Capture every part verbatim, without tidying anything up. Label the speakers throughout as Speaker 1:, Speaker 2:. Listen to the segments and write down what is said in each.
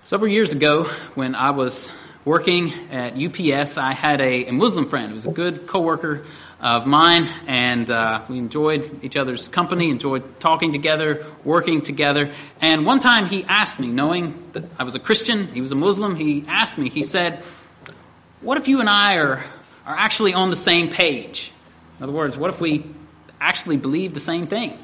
Speaker 1: Several years ago, when I was working at U P S, I had a, a Muslim friend who was a good coworker of mine, and uh, we enjoyed each other's company, enjoyed talking together, working together. And one time he asked me, knowing that I was a Christian, he was a Muslim, he asked me, he said, what if you and I are, are actually on the same page? In other words, what if we actually believe the same thing?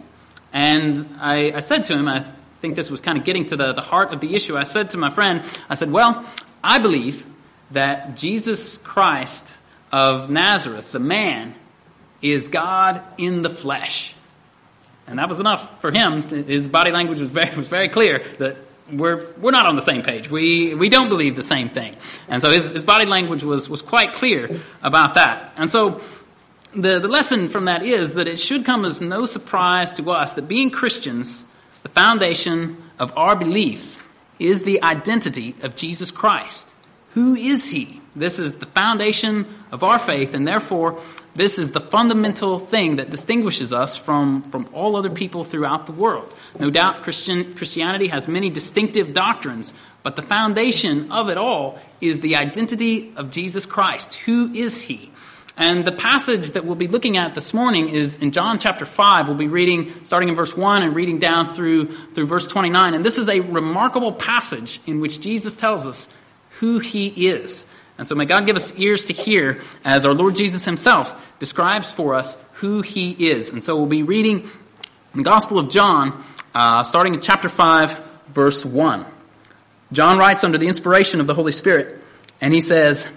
Speaker 1: And I, I said to him, I I think this was kind of getting to the, the heart of the issue. I said to my friend, I said, well, I believe that Jesus Christ of Nazareth, the man, is God in the flesh. And that was enough for him. His body language was very was very clear that we're we're not on the same page. We we don't believe the same thing. And so his, his body language was, was quite clear about that. And so the, the lesson from that is that it should come as no surprise to us that being Christians, the foundation of our belief is the identity of Jesus Christ. Who is he? This is the foundation of our faith, and therefore this is the fundamental thing that distinguishes us from, from all other people throughout the world. No doubt Christian Christianity has many distinctive doctrines, but the foundation of it all is the identity of Jesus Christ. Who is he? And the passage that we'll be looking at this morning is in John chapter five. We'll be reading, starting in verse one and reading down through, through verse twenty-nine. And this is a remarkable passage in which Jesus tells us who he is. And so may God give us ears to hear as our Lord Jesus himself describes for us who he is. And so we'll be reading the Gospel of John, uh, starting in chapter five, verse one. John writes under the inspiration of the Holy Spirit, and he says,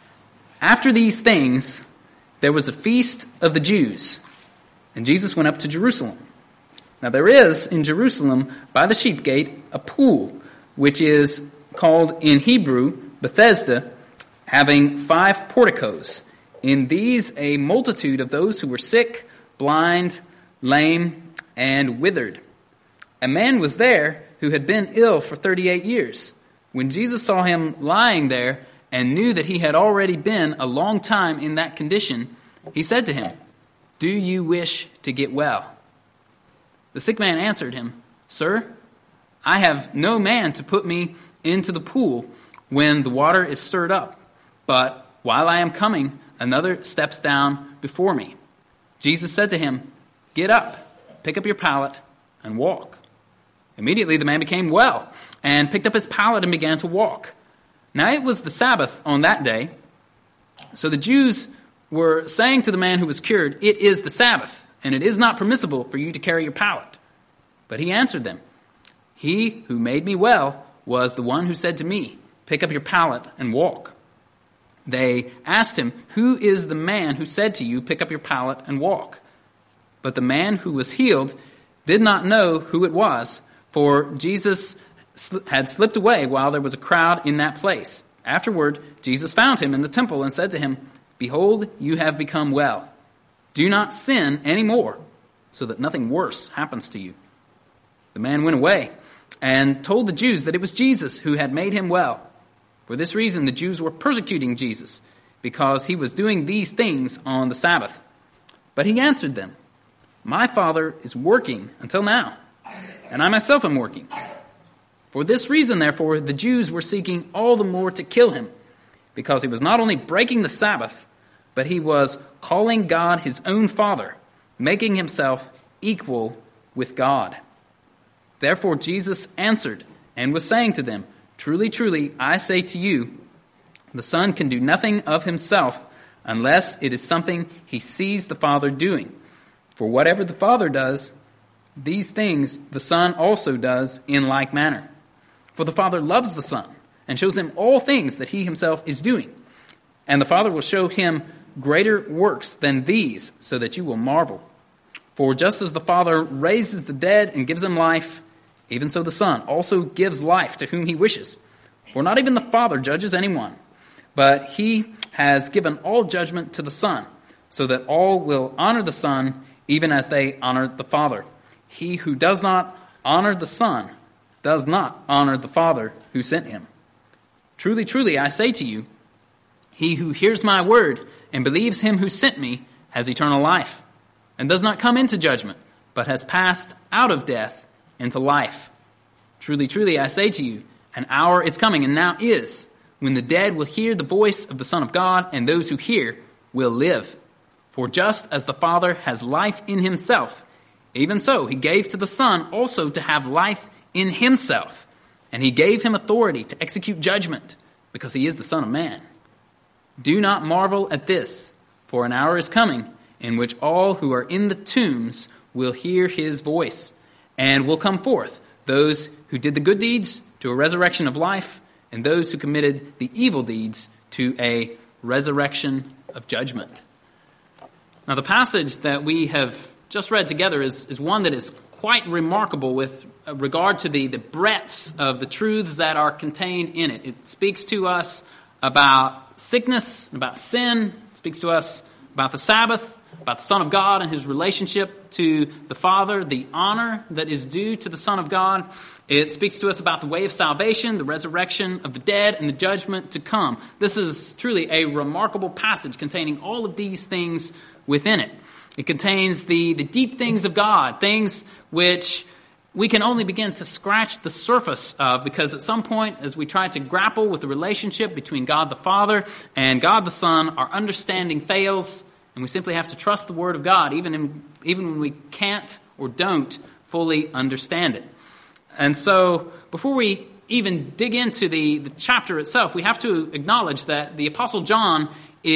Speaker 1: after these things, there was a feast of the Jews, and Jesus went up to Jerusalem. Now there is in Jerusalem by the sheep gate a pool, which is called in Hebrew Bethesda, having five porticos. In these a multitude of those who were sick, blind, lame, and withered. A man was there who had been ill for thirty-eight years. When Jesus saw him lying there, and knew that he had already been a long time in that condition, he said to him, do you wish to get well? The sick man answered him, Sir, I have no man to put me into the pool when the water is stirred up, but while I am coming, another steps down before me. Jesus said to him, get up, pick up your pallet, and walk. Immediately the man became well, and picked up his pallet and began to walk. Now it was the Sabbath on that day, so the Jews were saying to the man who was cured, it is the Sabbath, and it is not permissible for you to carry your pallet. But he answered them, he who made me well was the one who said to me, pick up your pallet and walk. They asked him, who is the man who said to you, pick up your pallet and walk? But the man who was healed did not know who it was, for Jesus had slipped away while there was a crowd in that place. Afterward, Jesus found him in the temple and said to him, behold, you have become well. Do not sin any more, so that nothing worse happens to you. The man went away and told the Jews that it was Jesus who had made him well. For this reason, the Jews were persecuting Jesus, because he was doing these things on the Sabbath. But he answered them, my Father is working until now, and I myself am working. For this reason, therefore, the Jews were seeking all the more to kill him, because he was not only breaking the Sabbath, but he was calling God his own Father, making himself equal with God. Therefore Jesus answered and was saying to them, truly, truly, I say to you, the Son can do nothing of himself unless it is something he sees the Father doing. For whatever the Father does, these things the Son also does in like manner. For the Father loves the Son, and shows him all things that he himself is doing. And the Father will show him greater works than these, so that you will marvel. For just as the Father raises the dead and gives them life, even so the Son also gives life to whom he wishes. For not even the Father judges anyone, but he has given all judgment to the Son, so that all will honor the Son, even as they honor the Father. He who does not honor the Son does not honor the Father who sent him. Truly, truly, I say to you, he who hears my word and believes him who sent me has eternal life, and does not come into judgment, but has passed out of death into life. Truly, truly, I say to you, An hour is coming, and now is, when the dead will hear the voice of the Son of God, and those who hear will live. For just as the Father has life in himself, even so he gave to the Son also to have life in himself. And he gave him authority to execute judgment, because he is the Son of Man. Do not marvel at this, for an hour is coming in which all who are in the tombs will hear his voice, and will come forth, those who did the good deeds to a resurrection of life, and those who committed the evil deeds to a resurrection of judgment. Now, the passage that we have just read together is, is one that is quite remarkable with regard to the, the breadths of the truths that are contained in it. It speaks to us about sickness, about sin. It speaks to us about the Sabbath, about the Son of God and his relationship to the Father, the honor that is due to the Son of God. It speaks to us about the way of salvation, the resurrection of the dead, and the judgment to come. This is truly a remarkable passage containing all of these things within it. It contains the, the deep things of God, things which we can only begin to scratch the surface of, because at some point, as we try to grapple with the relationship between God the Father and God the Son, our understanding fails, and we simply have to trust the Word of God, even in, even when we can't or don't fully understand it. And so, before we even dig into the, the chapter itself, we have to acknowledge that the Apostle John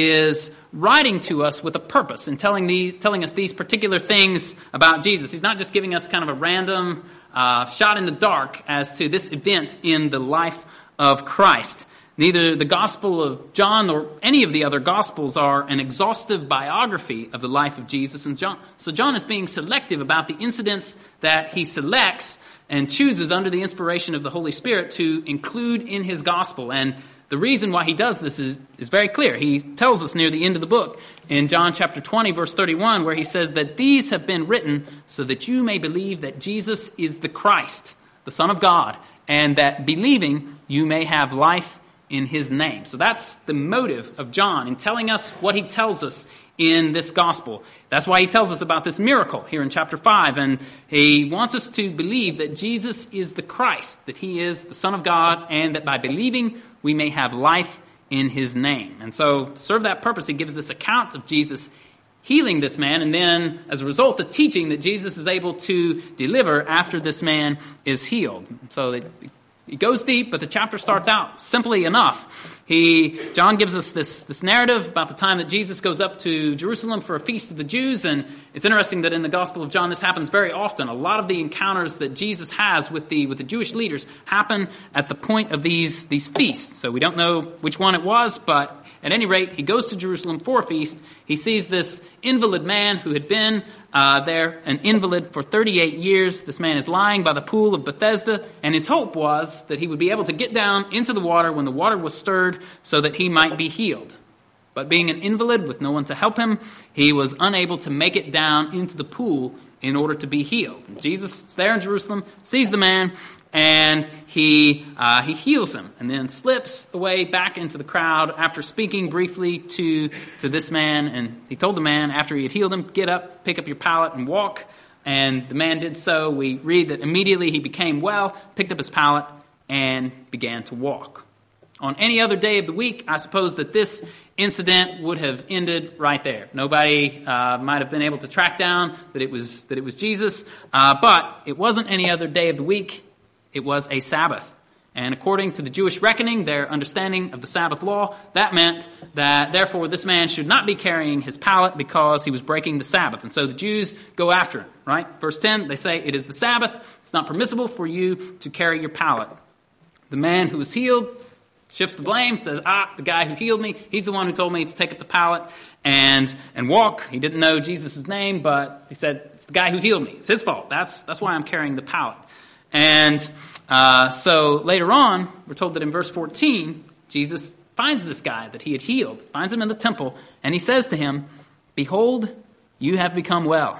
Speaker 1: is writing to us with a purpose and telling the, telling us these particular things about Jesus. He's not just giving us kind of a random uh, shot in the dark as to this event in the life of Christ. Neither the Gospel of John nor any of the other Gospels are an exhaustive biography of the life of Jesus. And John, so John is being selective about the incidents that he selects and chooses under the inspiration of the Holy Spirit to include in his Gospel. And the reason why he does this is, is very clear. He tells us near the end of the book in John chapter twenty, verse thirty-one, where he says that these have been written so that you may believe that Jesus is the Christ, the Son of God, and that believing you may have life in his name. So that's the motive of John in telling us what he tells us in this gospel. That's why he tells us about this miracle here in chapter five. And he wants us to believe that Jesus is the Christ, that he is the Son of God, and that by believing we may have life in his name. And so to serve that purpose, he gives this account of Jesus healing this man, and then as a result, the teaching that Jesus is able to deliver after this man is healed. So it, it goes deep, but the chapter starts out simply enough. He, John gives us this, this narrative about the time that Jesus goes up to Jerusalem for a feast of the Jews, and it's interesting that in the Gospel of John this happens very often. A lot of the encounters that Jesus has with the with the Jewish leaders happen at the point of these, these feasts. So we don't know which one it was, but at any rate, he goes to Jerusalem for a feast. He sees this invalid man who had been uh, there, an invalid for thirty-eight years. This man is lying by the pool of Bethesda, and his hope was that he would be able to get down into the water when the water was stirred so that he might be healed. But being an invalid with no one to help him, he was unable to make it down into the pool in order to be healed. And Jesus is there in Jerusalem, sees the man, and he uh, he heals him, and then slips away back into the crowd after speaking briefly to, to this man. And he told the man, after he had healed him, get up, pick up your pallet, and walk. And the man did so. We read that immediately he became well, picked up his pallet, and began to walk. On any other day of the week, I suppose that this incident would have ended right there. Nobody uh, might have been able to track down that it was that it was Jesus, uh, but it wasn't any other day of the week. It was a Sabbath. And according to the Jewish reckoning, their understanding of the Sabbath law, that meant that therefore this man should not be carrying his pallet because he was breaking the Sabbath. And so the Jews go after him, right? Verse ten, they say, it is the Sabbath. It's not permissible for you to carry your pallet. The man who was healed shifts the blame, says, ah, the guy who healed me, he's the one who told me to take up the pallet and and walk. He didn't know Jesus' name, but he said, it's the guy who healed me. It's his fault. That's, that's why I'm carrying the pallet. And uh, so later on, we're told that in verse fourteen, Jesus finds this guy that he had healed, finds him in the temple, and he says to him, behold, you have become well.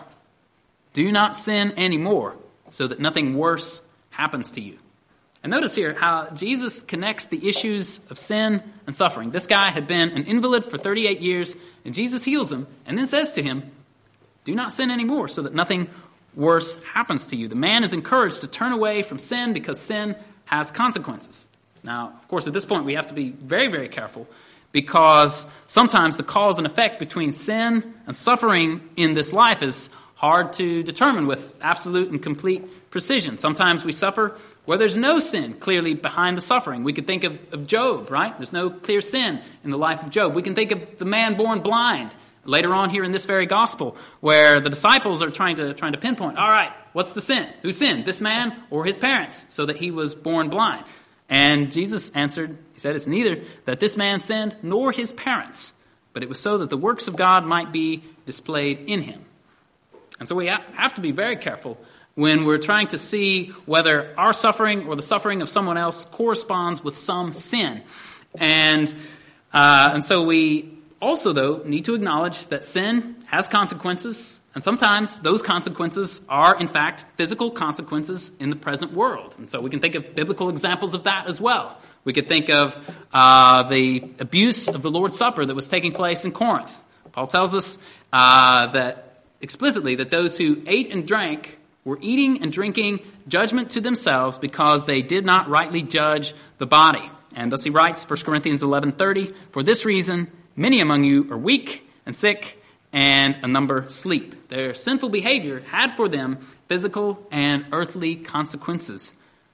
Speaker 1: Do not sin anymore, so that nothing worse happens to you. And notice here how Jesus connects the issues of sin and suffering. This guy had been an invalid for thirty-eight years, and Jesus heals him, and then says to him, do not sin anymore, so that nothing worse happens to you. The man is encouraged to turn away from sin because sin has consequences. Now, of course, at this point, we have to be very, very careful, because sometimes the cause and effect between sin and suffering in this life is hard to determine with absolute and complete precision. Sometimes we suffer where there's no sin clearly behind the suffering. We could think of, of Job, right? There's no clear sin in the life of Job. We can think of the man born blind later on here in this very gospel, where the disciples are trying to trying to pinpoint, all right, what's the sin? Who sinned, this man or his parents, so that he was born blind? And Jesus answered, he said, it's neither that this man sinned nor his parents, but it was so that the works of God might be displayed in him. And so we have to be very careful when we're trying to see whether our suffering or the suffering of someone else corresponds with some sin. And uh, and so we also, though, need to acknowledge that sin has consequences, and sometimes those consequences are, in fact, physical consequences in the present world. And so we can think of biblical examples of that as well. We could think of uh, the abuse of the Lord's Supper that was taking place in Corinth. Paul tells us uh, that explicitly that those who ate and drank were eating and drinking judgment to themselves because they did not rightly judge the body. And thus he writes, First Corinthians eleven thirty, for this reason, many among you are weak and sick, and a number sleep. Their sinful behavior had for them physical and earthly consequences.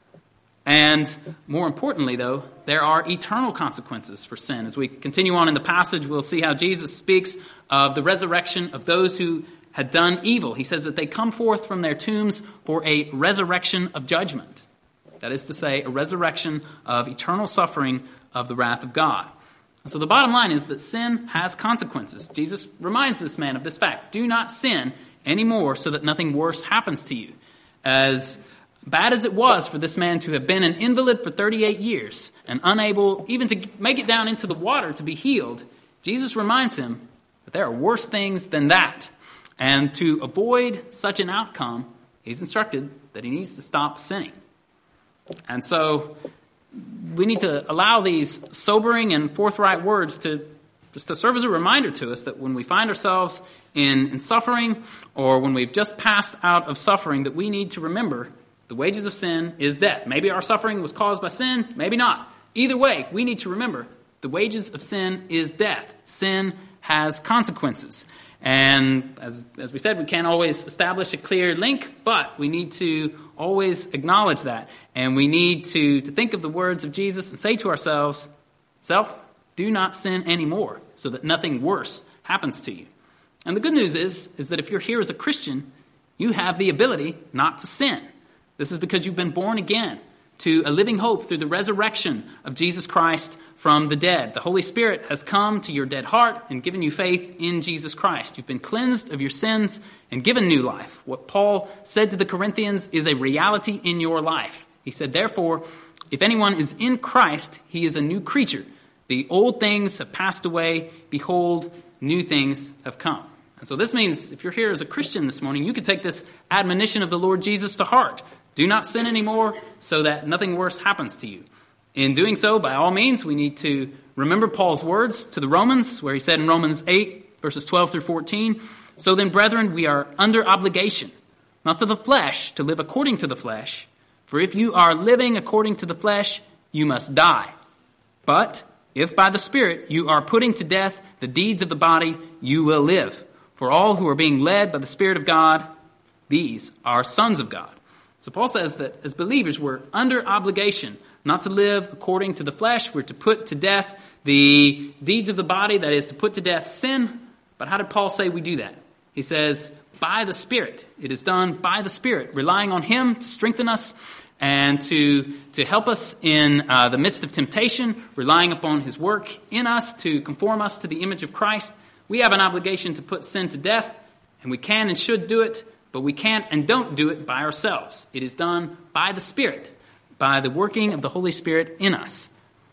Speaker 1: And more importantly, though, there are eternal consequences for sin. As we continue on in the passage, we'll see how Jesus speaks of the resurrection of those who had done evil. He says that they come forth from their tombs for a resurrection of judgment. That is to say, a resurrection of eternal suffering of the wrath of God. And so the bottom line is that sin has consequences. Jesus reminds this man of this fact. Do not sin anymore so that nothing worse happens to you. As bad as it was for this man to have been an invalid for thirty-eight years and unable even to make it down into the water to be healed, Jesus reminds him that there are worse things than that. And to avoid such an outcome, he's instructed that he needs to stop sinning. And so we need to allow these sobering and forthright words to just to serve as a reminder to us that when we find ourselves in, in suffering, or when we've just passed out of suffering, that we need to remember the wages of sin is death. Maybe our suffering was caused by sin, maybe not. Either way, we need to remember the wages of sin is death. Sin has consequences. And as, as we said, we can't always establish a clear link, but we need to always acknowledge that. And we need to, to think of the words of Jesus and say to ourselves, self, do not sin anymore so that nothing worse happens to you. And the good news is, is that if you're here as a Christian, you have the ability not to sin. This is because you've been born again to a living hope through the resurrection of Jesus Christ from the dead. The Holy Spirit has come to your dead heart and given you faith in Jesus Christ. You've been cleansed of your sins and given new life. What Paul said to the Corinthians is a reality in your life. He said, therefore, if anyone is in Christ, he is a new creature. The old things have passed away. Behold, new things have come. And so this means if you're here as a Christian this morning, you can take this admonition of the Lord Jesus to heart. Do not sin anymore so that nothing worse happens to you. In doing so, by all means, we need to remember Paul's words to the Romans, where he said in Romans eight, verses twelve through fourteen, so then, brethren, we are under obligation, not to the flesh, to live according to the flesh. For if you are living according to the flesh, you must die. But if by the Spirit you are putting to death the deeds of the body, you will live. For all who are being led by the Spirit of God, these are sons of God. So Paul says that as believers, we're under obligation not to live according to the flesh. We're to put to death the deeds of the body, that is, to put to death sin. But how did Paul say we do that? He says, by the Spirit. It is done by the Spirit, relying on Him to strengthen us and to, to help us in uh, the midst of temptation, relying upon His work in us to conform us to the image of Christ. We have an obligation to put sin to death, and we can and should do it. But we can't and don't do it by ourselves. It is done by the Spirit, by the working of the Holy Spirit in us.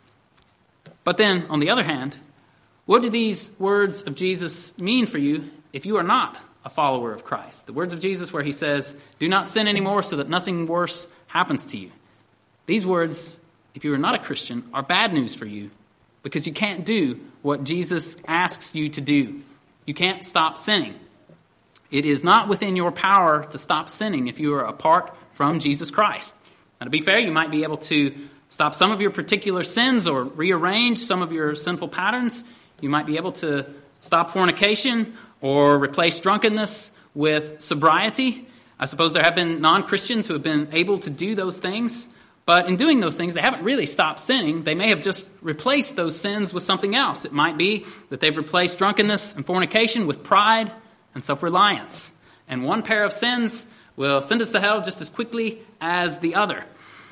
Speaker 1: But then, on the other hand, what do these words of Jesus mean for you if you are not a follower of Christ? The words of Jesus where he says, do not sin anymore so that nothing worse happens to you. These words, if you are not a Christian, are bad news for you because you can't do what Jesus asks you to do. You can't stop sinning. It is not within your power to stop sinning if you are apart from Jesus Christ. Now, to be fair, you might be able to stop some of your particular sins or rearrange some of your sinful patterns. You might be able to stop fornication or replace drunkenness with sobriety. I suppose there have been non-Christians who have been able to do those things. But in doing those things, they haven't really stopped sinning. They may have just replaced those sins with something else. It might be that they've replaced drunkenness and fornication with pride and self-reliance. And one pair of sins will send us to hell just as quickly as the other.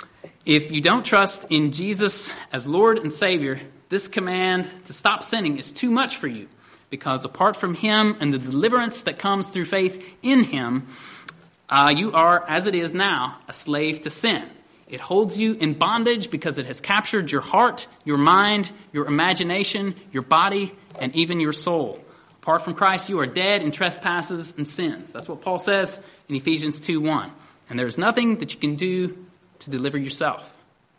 Speaker 1: If you don't trust in Jesus as Lord and Savior, this command to stop sinning is too much for you. Because apart from Him and the deliverance that comes through faith in Him, uh, you are, as it is now, a slave to sin. It holds you in bondage because it has captured your heart, your mind, your imagination, your body, and even your soul. Apart from Christ, you are dead in trespasses and sins. That's what Paul says in Ephesians two one. And there is nothing that you can do to deliver yourself.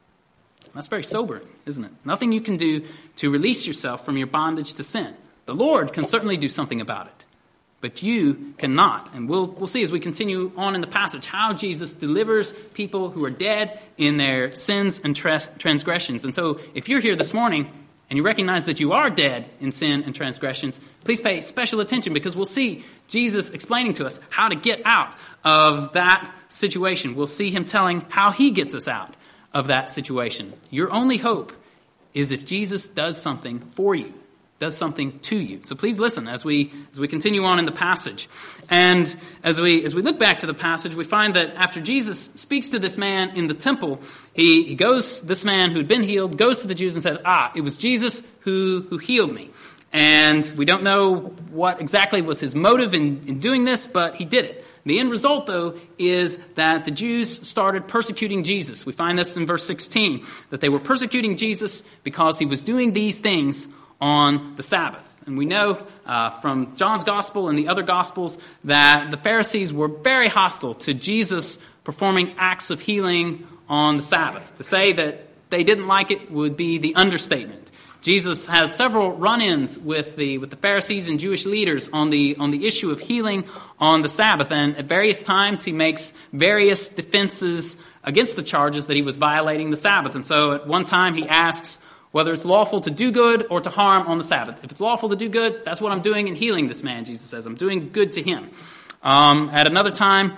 Speaker 1: That's very sobering, isn't it? Nothing you can do to release yourself from your bondage to sin. The Lord can certainly do something about it, but you cannot. And we'll we'll see as we continue on in the passage how Jesus delivers people who are dead in their sins and tra- transgressions. And so if you're here this morning and you recognize that you are dead in sin and transgressions, please pay special attention, because we'll see Jesus explaining to us how to get out of that situation. We'll see Him telling how He gets us out of that situation. Your only hope is if Jesus does something for you, does something to you. So please listen as we as we continue on in the passage. And as we as we look back to the passage, we find that after Jesus speaks to this man in the temple, he, he goes, this man who'd been healed, goes to the Jews and says, ah, it was Jesus who, who healed me. And we don't know what exactly was his motive in, in doing this, but he did it. The end result, though, is that the Jews started persecuting Jesus. We find this in verse sixteen, that they were persecuting Jesus because he was doing these things on the Sabbath. And we know uh, from John's Gospel and the other Gospels that the Pharisees were very hostile to Jesus performing acts of healing on the Sabbath. To say that they didn't like it would be the understatement. Jesus has several run-ins with the with the Pharisees and Jewish leaders on the on the issue of healing on the Sabbath, and at various times he makes various defenses against the charges that he was violating the Sabbath. And so at one time he asks whether it's lawful to do good or to harm on the Sabbath. If it's lawful to do good, that's what I'm doing in healing this man, Jesus says. I'm doing good to him. Um, at another time,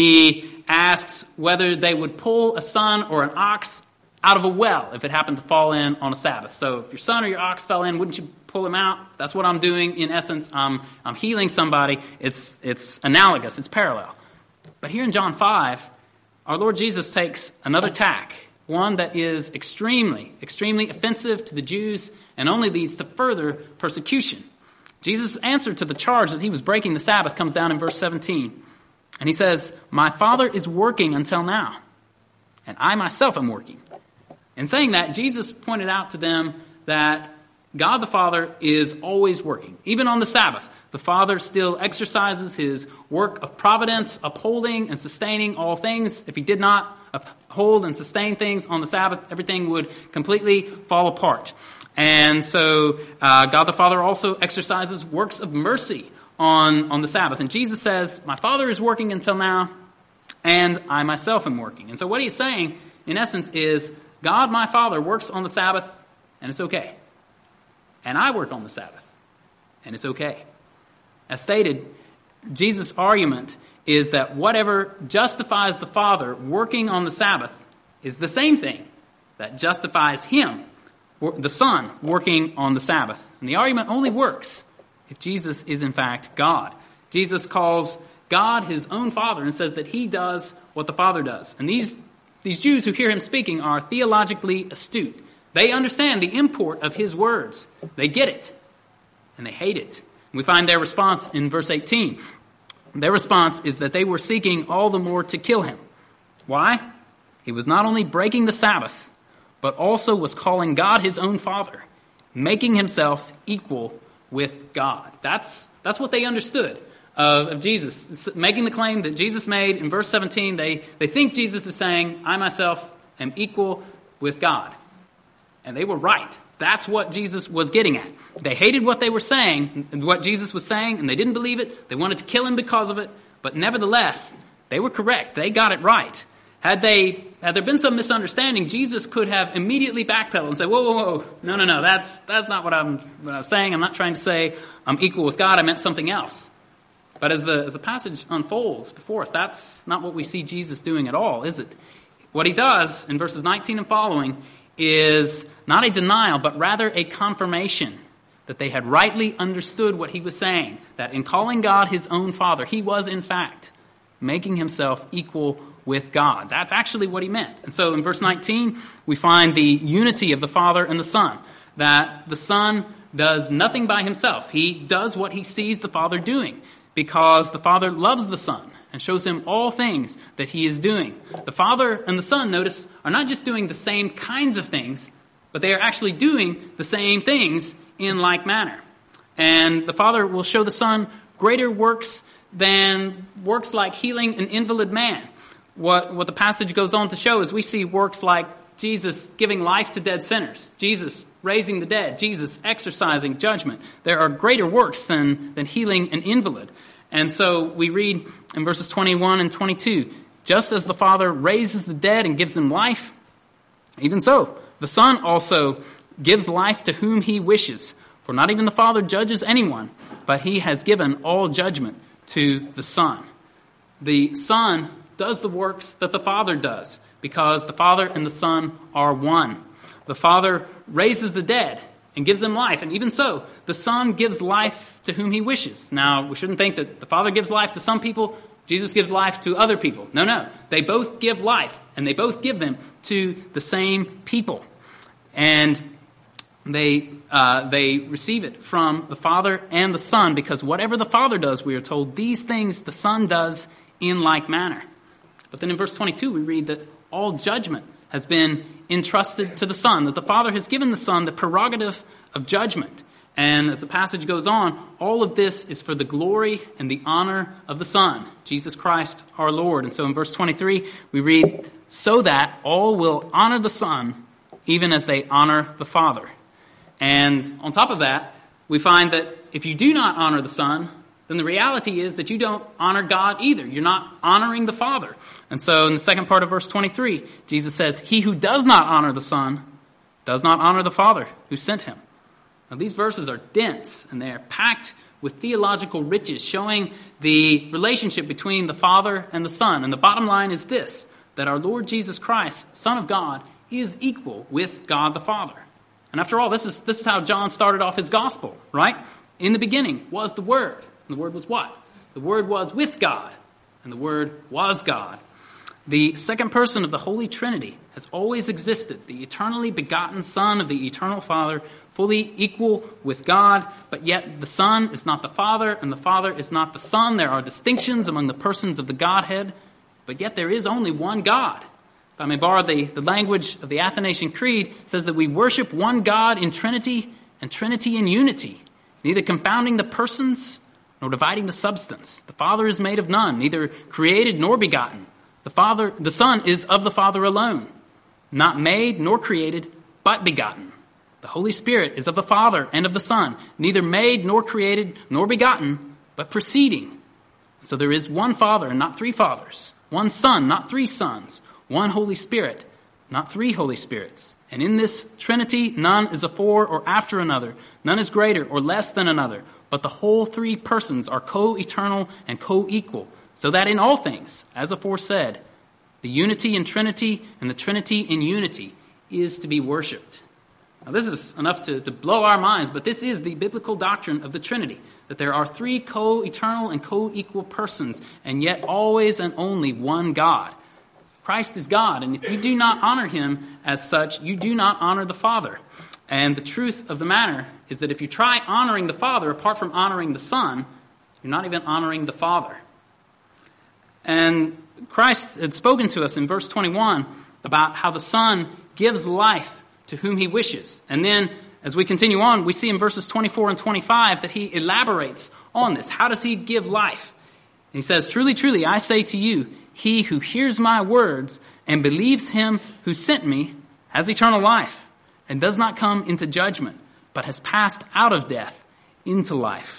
Speaker 1: he asks whether they would pull a son or an ox out of a well if it happened to fall in on a Sabbath. So if your son or your ox fell in, wouldn't you pull him out? That's what I'm doing in essence. I'm, I'm healing somebody. It's, it's analogous. It's parallel. But here in John five, our Lord Jesus takes another tack, one that is extremely, extremely offensive to the Jews and only leads to further persecution. Jesus' answer to the charge that he was breaking the Sabbath comes down in verse seventeen. And he says, "My Father is working until now, and I myself am working." In saying that, Jesus pointed out to them that God the Father is always working. Even on the Sabbath, the Father still exercises his work of providence, upholding and sustaining all things. If he did not uphold and sustain things on the Sabbath, everything would completely fall apart. And so uh, God the Father also exercises works of mercy on, on the Sabbath. And Jesus says, "My Father is working until now, and I myself am working." And so what he's saying, in essence, is God, my Father, works on the Sabbath, and it's okay. And I work on the Sabbath, and it's okay. As stated, Jesus' argument is that whatever justifies the Father working on the Sabbath is the same thing that justifies him, the Son, working on the Sabbath. And the argument only works if Jesus is in fact God. Jesus calls God his own Father and says that he does what the Father does. And these These Jews who hear him speaking are theologically astute. They understand the import of his words. They get it, and they hate it. We find their response in verse eighteen. Their response is that they were seeking all the more to kill him. Why? He was not only breaking the Sabbath, but also was calling God his own Father, making himself equal with God. That's, that's what they understood Of, of Jesus, making the claim that Jesus made in verse seventeen. They, they think Jesus is saying, "I myself am equal with God." And they were right. That's what Jesus was getting at. They hated what they were saying, and what Jesus was saying, and they didn't believe it. They wanted to kill him because of it. But nevertheless, they were correct. They got it right. Had they, had there been some misunderstanding, Jesus could have immediately backpedaled and said, whoa, whoa, whoa, no, no, no, that's, that's not what I'm, what I'm saying. I'm not trying to say I'm equal with God. I meant something else. But as the, as the passage unfolds before us, that's not what we see Jesus doing at all, is it? What he does in verses nineteen and following is not a denial, but rather a confirmation that they had rightly understood what he was saying, that in calling God his own Father, he was in fact making himself equal with God. That's actually what he meant. And so in verse nineteen, we find the unity of the Father and the Son, that the Son does nothing by himself. He does what he sees the Father doing, because the Father loves the Son and shows him all things that he is doing. The Father and the Son, notice, are not just doing the same kinds of things, but they are actually doing the same things in like manner. And the Father will show the Son greater works than works like healing an invalid man. What, what the passage goes on to show is we see works like Jesus giving life to dead sinners, Jesus raising the dead, Jesus exercising judgment. There are greater works than, than healing an invalid. And so we read in verses twenty-one and twenty-two, just as the Father raises the dead and gives them life, even so, the Son also gives life to whom he wishes. For not even the Father judges anyone, but he has given all judgment to the Son. The Son does the works that the Father does, because the Father and the Son are one. The Father raises the dead and gives them life, and even so, the Son gives life to whom he wishes. Now, we shouldn't think that the Father gives life to some people, Jesus gives life to other people. No, no. They both give life, and they both give them to the same people. And they uh, they receive it from the Father and the Son, because whatever the Father does, we are told, these things the Son does in like manner. But then in verse twenty-two, we read that all judgment has been entrusted to the Son, that the Father has given the Son the prerogative of judgment. And as the passage goes on, all of this is for the glory and the honor of the Son, Jesus Christ our Lord. And so in verse twenty-three, we read, so that all will honor the Son, even as they honor the Father. And on top of that, we find that if you do not honor the Son, then the reality is that you don't honor God either. You're not honoring the Father. And so in the second part of verse twenty-three, Jesus says, he who does not honor the Son does not honor the Father who sent him. Now these verses are dense, and they are packed with theological riches, showing the relationship between the Father and the Son. And the bottom line is this, that our Lord Jesus Christ, Son of God, is equal with God the Father. And after all, this is this is how John started off his gospel, right? In the beginning was the Word. And the Word was what? The Word was with God, and the Word was God. The second person of the Holy Trinity has always existed, the eternally begotten Son of the eternal Father, fully equal with God, but yet the Son is not the Father, and the Father is not the Son. There are distinctions among the persons of the Godhead, but yet there is only one God. If I may borrow the, the language of the Athanasian Creed, it says that we worship one God in Trinity and Trinity in unity, neither confounding the persons nor dividing the substance. The Father is made of none, neither created nor begotten. The Father, the Son is of the Father alone, not made nor created, but begotten. The Holy Spirit is of the Father and of the Son, neither made nor created nor begotten, but proceeding. So there is one Father and not three fathers, one Son, not three sons, one Holy Spirit, not three Holy Spirits. And in this Trinity, none is afore or after another, none is greater or less than another, but the whole three persons are co-eternal and co-equal, so that in all things, as aforesaid, the unity in Trinity and the Trinity in unity is to be worshipped. Now this is enough to, to blow our minds, but this is the biblical doctrine of the Trinity, that there are three co-eternal and co-equal persons, and yet always and only one God. Christ is God, and if you do not honor him as such, you do not honor the Father. And the truth of the matter is that if you try honoring the Father apart from honoring the Son, you're not even honoring the Father. And Christ had spoken to us in verse twenty-one about how the Son gives life to whom he wishes. And then as we continue on, we see in verses twenty-four and twenty-five that he elaborates on this. How does he give life? And he says, truly, truly, I say to you, he who hears my words and believes him who sent me has eternal life and does not come into judgment, but has passed out of death into life.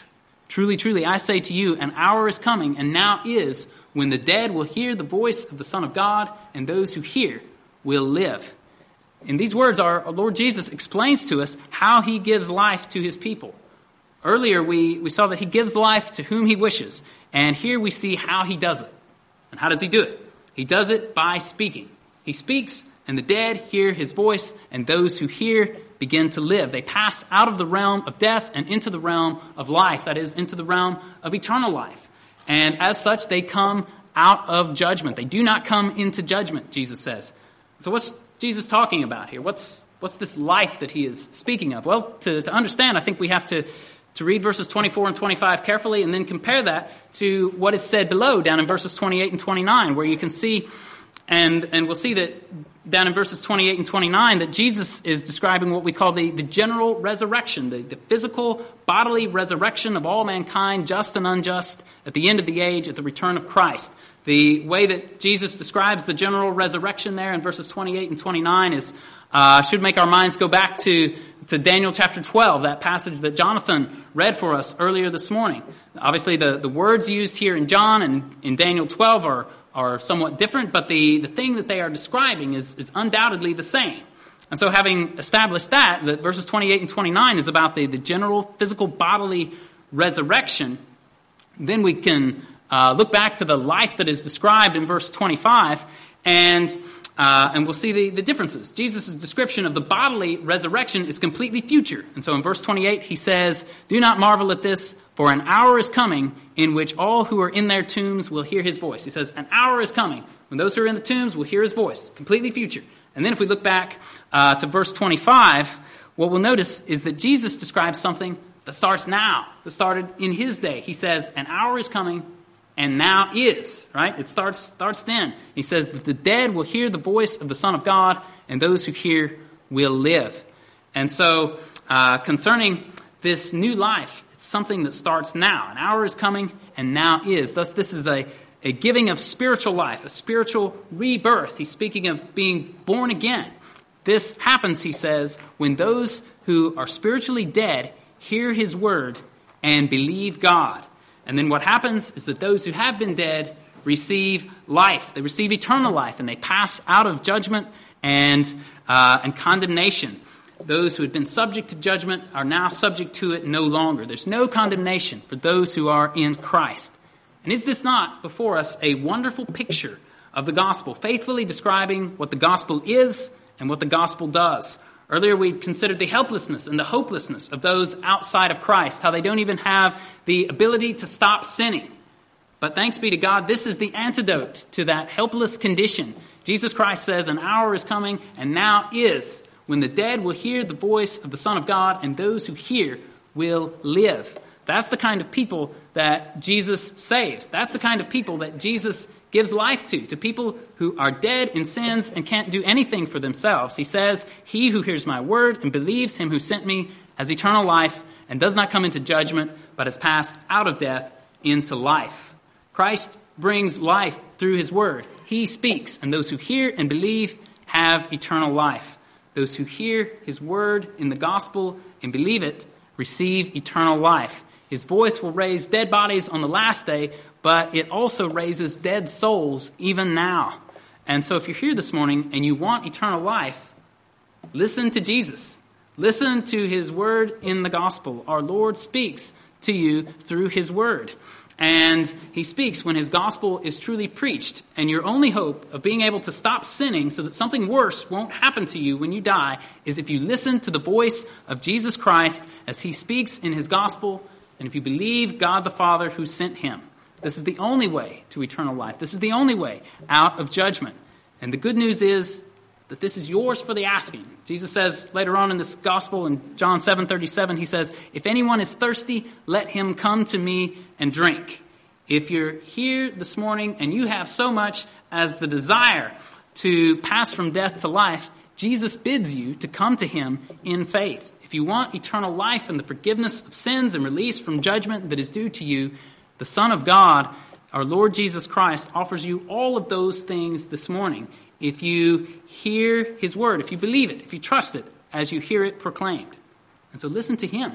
Speaker 1: Truly, truly, I say to you, an hour is coming, and now is, when the dead will hear the voice of the Son of God, and those who hear will live." In these words, our, our Lord Jesus explains to us how he gives life to his people. Earlier, we, we saw that he gives life to whom he wishes, and here we see how he does it. And how does he do it? He does it by speaking. He speaks, and the dead hear his voice, and those who hear begin to live. They pass out of the realm of death and into the realm of life, that is, into the realm of eternal life. And as such, they come out of judgment. They do not come into judgment, Jesus says. So what's Jesus talking about here? What's what's this life that he is speaking of? Well, to, to understand, I think we have to, to read verses twenty-four and twenty-five carefully and then compare that to what is said below down in verses twenty-eight and twenty-nine, where you can see, and, and we'll see that down in verses twenty-eight and twenty-nine, that Jesus is describing what we call the, the general resurrection, the, the physical, bodily resurrection of all mankind, just and unjust, at the end of the age, at the return of Christ. The way that Jesus describes the general resurrection there in verses twenty-eight and twenty-nine is uh, should make our minds go back to, to Daniel chapter twelve, that passage that Jonathan read for us earlier this morning. Obviously, the, the words used here in John and in Daniel twelve are are somewhat different, but the, the thing that they are describing is, is undoubtedly the same. And so having established that, that verses twenty-eight and twenty-nine is about the, the general physical bodily resurrection, then we can uh, look back to the life that is described in verse twenty-five, and uh, and we'll see the, the differences. Jesus' description of the bodily resurrection is completely future. And so in verse twenty-eight, he says, "Do not marvel at this, for an hour is coming in which all who are in their tombs will hear his voice." He says, an hour is coming when those who are in the tombs will hear his voice. Completely future. And then if we look back uh, to verse twenty-five, what we'll notice is that Jesus describes something that starts now, that started in his day. He says, an hour is coming, and now is, right? It starts starts then. He says that the dead will hear the voice of the Son of God, and those who hear will live. And so uh, concerning this new life, it's something that starts now. An hour is coming, and now is. Thus, this is a, a giving of spiritual life, a spiritual rebirth. He's speaking of being born again. This happens, he says, when those who are spiritually dead hear his word and believe God. And then what happens is that those who have been dead receive life. They receive eternal life, and they pass out of judgment and uh, and condemnation. Those who had been subject to judgment are now subject to it no longer. There's no condemnation for those who are in Christ. And is this not before us a wonderful picture of the gospel, faithfully describing what the gospel is and what the gospel does? Earlier we considered the helplessness and the hopelessness of those outside of Christ, how they don't even have the ability to stop sinning. But thanks be to God, this is the antidote to that helpless condition. Jesus Christ says, an hour is coming, and now is, when the dead will hear the voice of the Son of God, and those who hear will live. That's the kind of people that Jesus saves. That's the kind of people that Jesus gives life to, to people who are dead in sins and can't do anything for themselves. He says, he who hears my word and believes him who sent me has eternal life and does not come into judgment, but has passed out of death into life. Christ brings life through his word. He speaks, and those who hear and believe have eternal life. Those who hear his word in the gospel and believe it receive eternal life. His voice will raise dead bodies on the last day, but it also raises dead souls even now. And so if you're here this morning and you want eternal life, listen to Jesus. Listen to his word in the gospel. Our Lord speaks to you through his word. And he speaks when his gospel is truly preached. And your only hope of being able to stop sinning so that something worse won't happen to you when you die is if you listen to the voice of Jesus Christ as he speaks in his gospel, and if you believe God the Father who sent him. This is the only way to eternal life. This is the only way out of judgment. And the good news is that this is yours for the asking. Jesus says later on in this gospel in John seven thirty-seven, he says, if anyone is thirsty, let him come to me and drink. If you're here this morning and you have so much as the desire to pass from death to life, Jesus bids you to come to him in faith. If you want eternal life and the forgiveness of sins and release from judgment that is due to you, the Son of God, our Lord Jesus Christ, offers you all of those things this morning. If you hear his word, if you believe it, if you trust it as you hear it proclaimed. And so listen to him.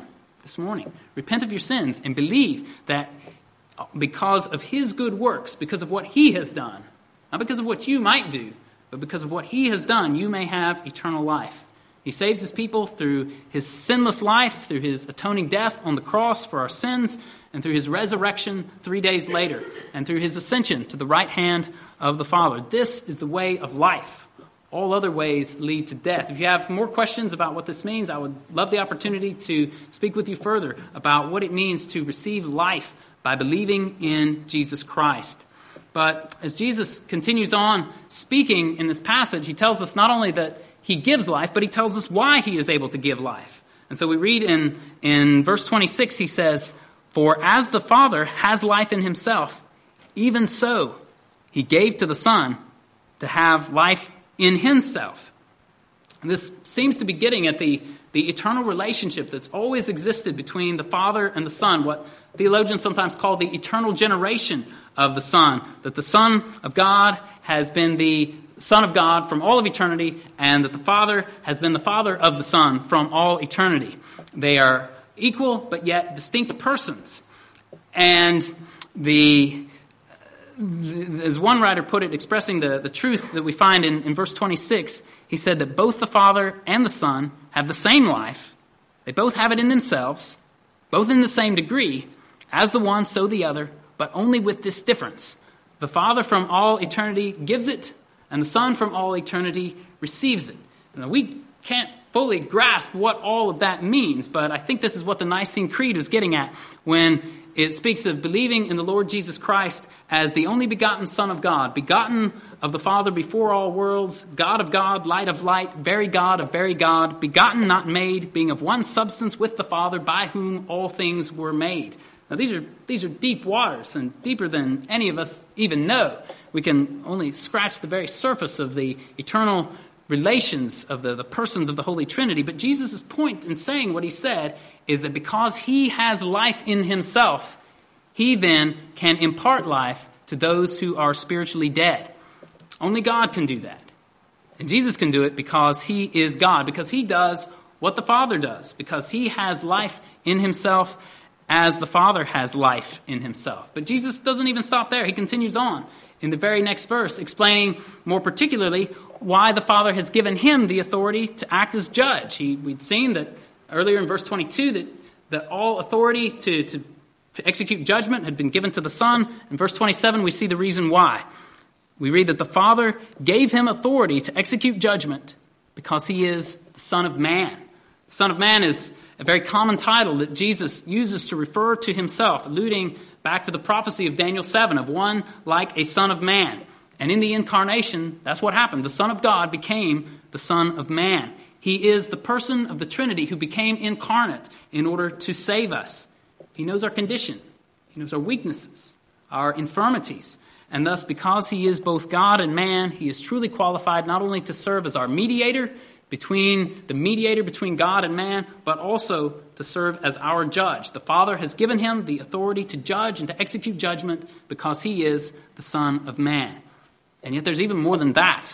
Speaker 1: this morning. Repent of your sins and believe that because of his good works, because of what he has done, not because of what you might do, but because of what he has done, you may have eternal life. He saves his people through his sinless life, through his atoning death on the cross for our sins, and through his resurrection three days later, and through his ascension to the right hand of the Father. This is the way of life. All other ways lead to death. If you have more questions about what this means, I would love the opportunity to speak with you further about what it means to receive life by believing in Jesus Christ. But as Jesus continues on speaking in this passage, he tells us not only that he gives life, but he tells us why he is able to give life. And so we read in, in verse twenty-six, he says, "For as the Father has life in himself, even so he gave to the Son to have life in himself." And this seems to be getting at the, the eternal relationship that's always existed between the Father and the Son, what theologians sometimes call the eternal generation of the Son, that the Son of God has been the Son of God from all of eternity, and that the Father has been the Father of the Son from all eternity. They are equal, but yet distinct persons. And the, as one writer put it, expressing the, the truth that we find in, in verse twenty-six, he said that both the Father and the Son have the same life. They both have it in themselves, both in the same degree, as the one, so the other, but only with this difference. The Father from all eternity gives it, and the Son from all eternity receives it. Now, we can't fully grasp what all of that means, but I think this is what the Nicene Creed is getting at when it speaks of believing in the Lord Jesus Christ as the only begotten Son of God, begotten of the Father before all worlds, God of God, light of light, very God of very God, begotten, not made, being of one substance with the Father, by whom all things were made. Now, these are these are deep waters, and deeper than any of us even know. We can only scratch the very surface of the eternal relations of the, the persons of the Holy Trinity. But Jesus' point in saying what he said is that because he has life in himself, he then can impart life to those who are spiritually dead. Only God can do that. And Jesus can do it because he is God, because he does what the Father does, because he has life in himself as the Father has life in himself. But Jesus doesn't even stop there. He continues on in the very next verse, explaining more particularly why the Father has given him the authority to act as judge. He, we'd seen that earlier in verse twenty-two that, that all authority to, to, to execute judgment had been given to the Son. In verse twenty-seven, we see the reason why. We read that the Father gave him authority to execute judgment because he is the Son of Man. The Son of Man is a very common title that Jesus uses to refer to himself, alluding back to the prophecy of Daniel seven of one like a son of man. And in the incarnation, that's what happened. The Son of God became the Son of Man. He is the person of the Trinity who became incarnate in order to save us. He knows our condition. He knows our weaknesses, our infirmities. And thus, because he is both God and man, he is truly qualified not only to serve as our mediator, between the mediator between God and man, but also to serve as our judge. The Father has given him the authority to judge and to execute judgment because he is the Son of Man. And yet there's even more than that.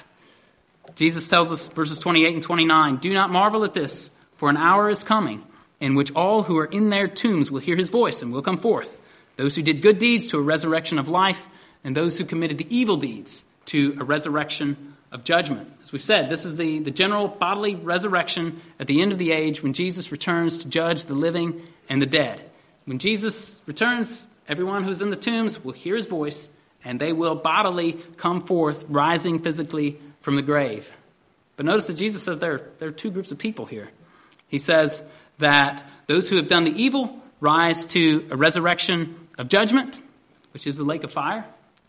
Speaker 1: Jesus tells us, verses twenty-eight and twenty-nine, "Do not marvel at this, for an hour is coming in which all who are in their tombs will hear his voice and will come forth. Those who did good deeds to a resurrection of life, and those who committed the evil deeds to a resurrection of judgment." As we've said, this is the, the general bodily resurrection at the end of the age when Jesus returns to judge the living and the dead. When Jesus returns, everyone who's in the tombs will hear his voice, and they will bodily come forth, rising physically from the grave. But notice that Jesus says there, there are two groups of people here. He says that those who have done the evil rise to a resurrection of judgment, which is the lake of fire.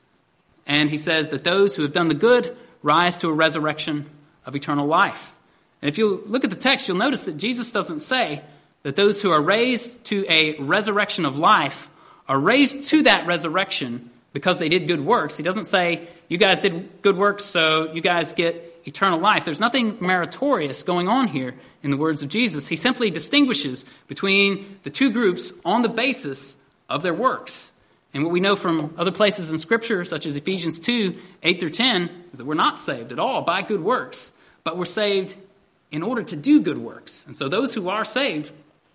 Speaker 1: And he says that those who have done the good rise to a resurrection of eternal life. And if you look at the text, you'll notice that Jesus doesn't say that those who are raised to a resurrection of life are raised to that resurrection because they did good works. He doesn't say, you guys did good works, so you guys get eternal life. There's nothing meritorious going on here in the words of Jesus. He simply distinguishes between the two groups on the basis of their works. And what we know from other places in Scripture, such as Ephesians two, eight through ten, is that we're not saved at all by good works, but we're saved in order to do good works. And so those who are saved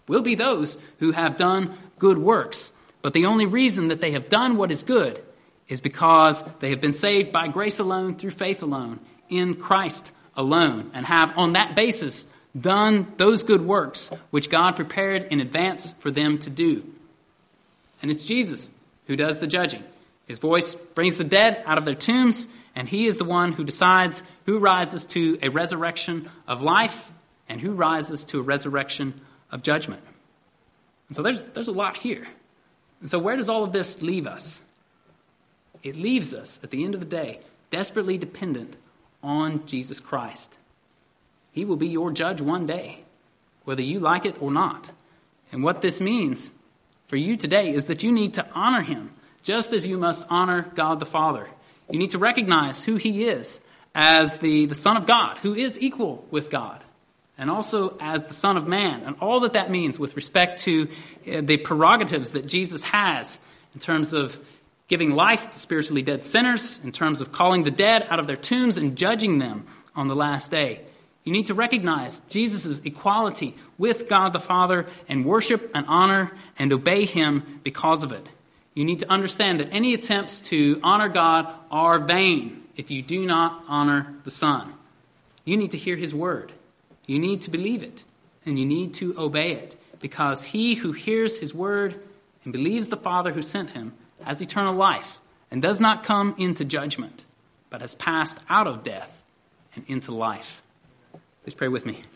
Speaker 1: will be those who have done good works. But the only reason that they have done what is good is because they have been saved by grace alone, through faith alone, in Christ alone, and have on that basis done those good works which God prepared in advance for them to do. And it's Jesus who does the judging. His voice brings the dead out of their tombs, and he is the one who decides who rises to a resurrection of life and who rises to a resurrection of judgment. And so there's, there's a lot here. And so where does all of this leave us? It leaves us, at the end of the day, desperately dependent on Jesus Christ. He will be your judge one day, whether you like it or not. And what this means for you today is that you need to honor him, just as you must honor God the Father. You need to recognize who he is as the, the Son of God, who is equal with God, and also as the Son of Man, and all that that means with respect to the prerogatives that Jesus has in terms of giving life to spiritually dead sinners, in terms of calling the dead out of their tombs and judging them on the last day. You need to recognize Jesus' equality with God the Father and worship and honor and obey him because of it. You need to understand that any attempts to honor God are vain if you do not honor the Son. You need to hear his word. You need to believe it, and you need to obey it, because he who hears his word and believes the Father who sent him has eternal life and does not come into judgment, but has passed out of death and into life. Please pray with me.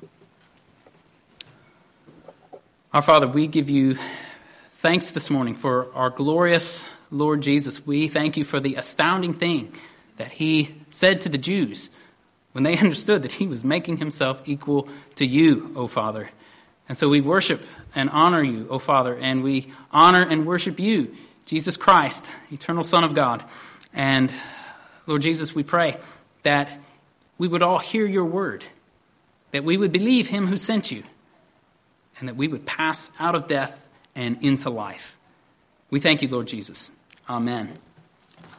Speaker 1: Our Father, we give you thanks this morning for our glorious Lord Jesus. We thank you for the astounding thing that he said to the Jews when they understood that he was making himself equal to you, O Father. And so we worship and honor you, O Father, and we honor and worship you, Jesus Christ, eternal Son of God. And Lord Jesus, we pray that we would all hear your word, that we would believe him who sent you, and that we would pass out of death and into life. We thank you, Lord Jesus. Amen.